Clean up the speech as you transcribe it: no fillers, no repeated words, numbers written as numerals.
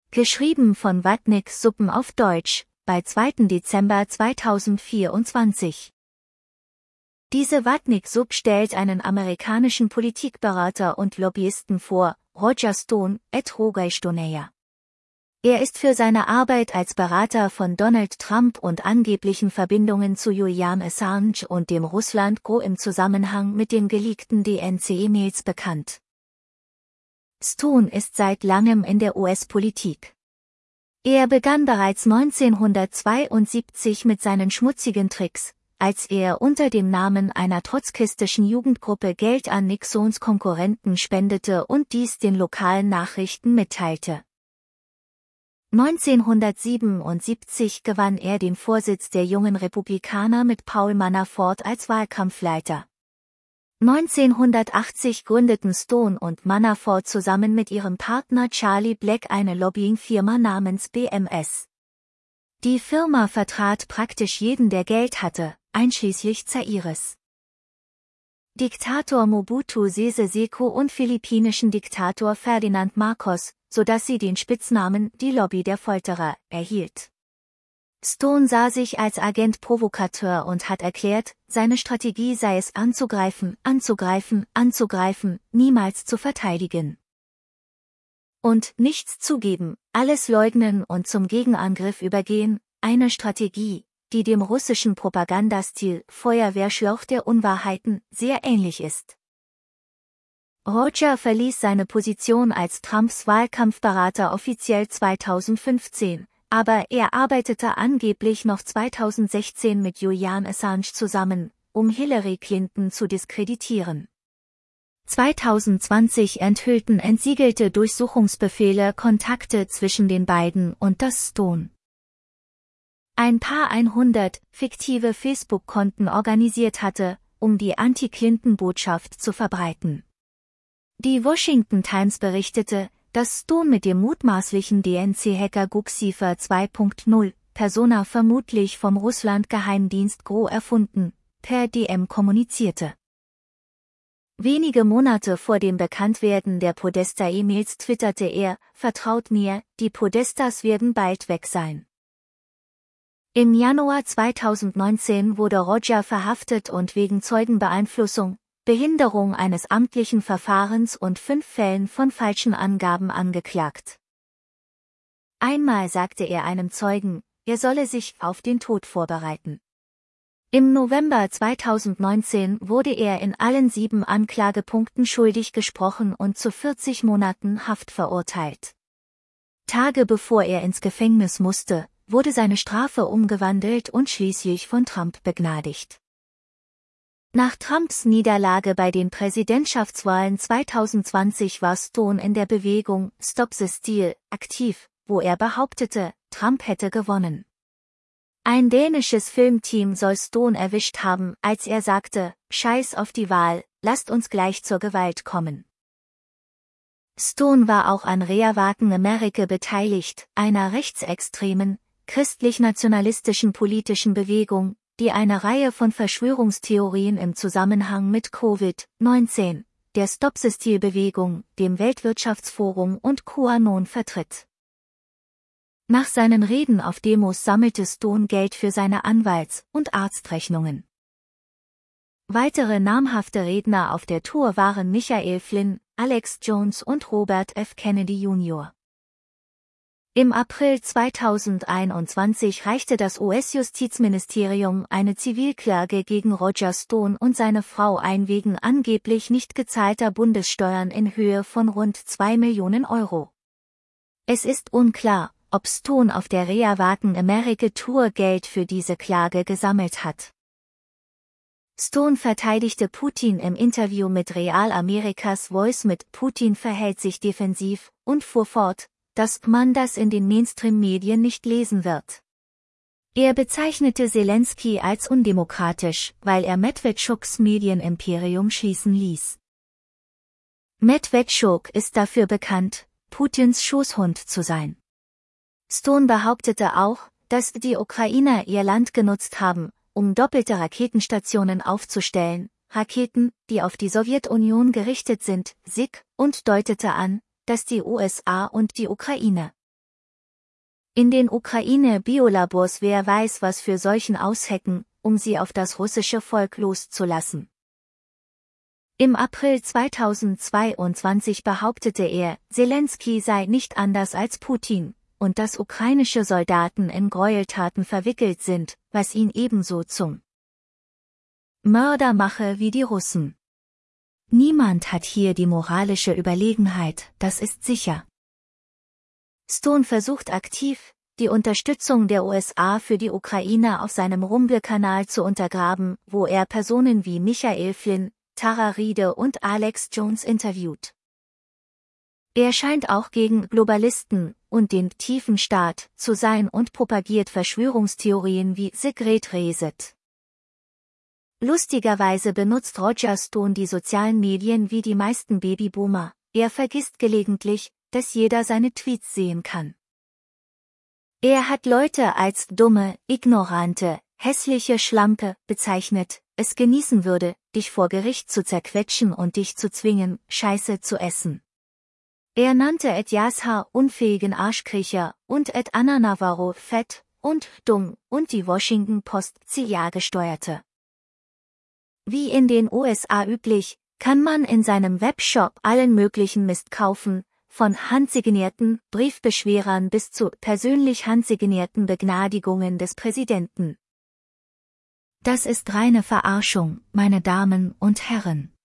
Geschrieben von Watnick Suppen auf Deutsch, bei 2. Dezember 2024. Diese Watnick Sub stellt einen amerikanischen Politikberater und Lobbyisten vor, Roger Stone, @Roger Stonea. Er ist für seine Arbeit als Berater von Donald Trump und angeblichen Verbindungen zu Julian Assange und dem Russland-Gro im Zusammenhang mit den geleakten DNC-E-Mails bekannt. Stone ist seit langem in der US-Politik. Er begann bereits 1972 mit seinen schmutzigen Tricks, als er unter dem Namen einer trotzkistischen Jugendgruppe Geld an Nixons Konkurrenten spendete und dies den lokalen Nachrichten mitteilte. 1977 gewann er den Vorsitz der Jungen Republikaner mit Paul Manafort als Wahlkampfleiter. 1980 gründeten Stone und Manafort zusammen mit ihrem Partner Charlie Black eine Lobbying-Firma namens BMS. Die Firma vertrat praktisch jeden, der Geld hatte, einschließlich Zairis Diktator Mobutu Sese Seko und philippinischen Diktator Ferdinand Marcos, sodass sie den Spitznamen die Lobby der Folterer erhielt. Stone sah sich als Agent Provokateur und hat erklärt, seine Strategie sei es anzugreifen, niemals zu verteidigen. Und nichts zugeben, alles leugnen und zum Gegenangriff übergehen, eine Strategie, die dem russischen Propagandastil Feuerwehrschlauch der Unwahrheiten sehr ähnlich ist. Roger verließ seine Position als Trumps Wahlkampfberater offiziell 2015, aber er arbeitete angeblich noch 2016 mit Julian Assange zusammen, um Hillary Clinton zu diskreditieren. 2020 enthüllten entsiegelte Durchsuchungsbefehle Kontakte zwischen den beiden und das Stone. Ein paar 100 fiktive Facebook-Konten organisiert hatte, um die Anti-Clinton-Botschaft zu verbreiten. Die Washington Times berichtete, dass Stone mit dem mutmaßlichen DNC-Hacker Guxifer 2.0 Persona vermutlich vom Russland-Geheimdienst GRU erfunden, per DM kommunizierte. Wenige Monate vor dem Bekanntwerden der Podesta-E-Mails twitterte er: Vertraut mir, die Podestas werden bald weg sein. Im Januar 2019 wurde Roger verhaftet und wegen Zeugenbeeinflussung, Behinderung eines amtlichen Verfahrens und 5 Fällen von falschen Angaben angeklagt. Einmal sagte er einem Zeugen, er solle sich auf den Tod vorbereiten. Im November 2019 wurde er in allen 7 Anklagepunkten schuldig gesprochen und zu 40 Monaten Haft verurteilt. Tage bevor er ins Gefängnis musste, wurde seine Strafe umgewandelt und schließlich von Trump begnadigt. Nach Trumps Niederlage bei den Präsidentschaftswahlen 2020 war Stone in der Bewegung Stop the Steal aktiv, wo er behauptete, Trump hätte gewonnen. Ein dänisches Filmteam soll Stone erwischt haben, als er sagte, Scheiß auf die Wahl, lasst uns gleich zur Gewalt kommen. Stone war auch an Reawaken America beteiligt, einer rechtsextremen, christlich-nationalistischen politischen Bewegung, die eine Reihe von Verschwörungstheorien im Zusammenhang mit Covid-19, der Stop-the-Steal-Bewegung, dem Weltwirtschaftsforum und QAnon vertritt. Nach seinen Reden auf Demos sammelte Stone Geld für seine Anwalts- und Arztrechnungen. Weitere namhafte Redner auf der Tour waren Michael Flynn, Alex Jones und Robert F. Kennedy Jr. Im April 2021 reichte das US-Justizministerium eine Zivilklage gegen Roger Stone und seine Frau ein wegen angeblich nicht gezahlter Bundessteuern in Höhe von rund 2 Millionen Euro. Es ist unklar, ob Stone auf der Reawaken America Tour Geld für diese Klage gesammelt hat. Stone verteidigte Putin im Interview mit Real Americas Voice mit Putin verhält sich defensiv und fuhr fort, dass man das in den Mainstream-Medien nicht lesen wird. Er bezeichnete Selenskyj als undemokratisch, weil er Medwedschuks Medienimperium schließen ließ. Medvedchuk ist dafür bekannt, Putins Schoßhund zu sein. Stone behauptete auch, dass die Ukrainer ihr Land genutzt haben, um doppelte Raketenstationen aufzustellen, Raketen, die auf die Sowjetunion gerichtet sind, SIG, und deutete an, dass die USA und die Ukraine In den Ukraine-Biolabors, wer weiß, was für Seuchen aushecken, um sie auf das russische Volk loszulassen. Im April 2022 behauptete er, Selenskyj sei nicht anders als Putin, und dass ukrainische Soldaten in Gräueltaten verwickelt sind, was ihn ebenso zum Mörder mache wie die Russen. Niemand hat hier die moralische Überlegenheit, das ist sicher. Stone versucht aktiv, die Unterstützung der USA für die Ukraine auf seinem Rumble-Kanal zu untergraben, wo er Personen wie Michael Flynn, Tara Reade und Alex Jones interviewt. Er scheint auch gegen Globalisten und den tiefen Staat zu sein und propagiert Verschwörungstheorien wie The Great Reset. Lustigerweise benutzt Roger Stone die sozialen Medien wie die meisten Babyboomer. Er vergisst gelegentlich, dass jeder seine Tweets sehen kann. Er hat Leute als dumme, ignorante, hässliche Schlampe bezeichnet, es genießen würde, dich vor Gericht zu zerquetschen und dich zu zwingen, Scheiße zu essen. Er nannte Ed Yashar unfähigen Arschkriecher und Ed Anna Navarro fett und dumm und die Washington Post CIA-Gesteuerte. Wie in den USA üblich, kann man in seinem Webshop allen möglichen Mist kaufen, von handsignierten Briefbeschwerern bis zu persönlich handsignierten Begnadigungen des Präsidenten. Das ist reine Verarschung, meine Damen und Herren.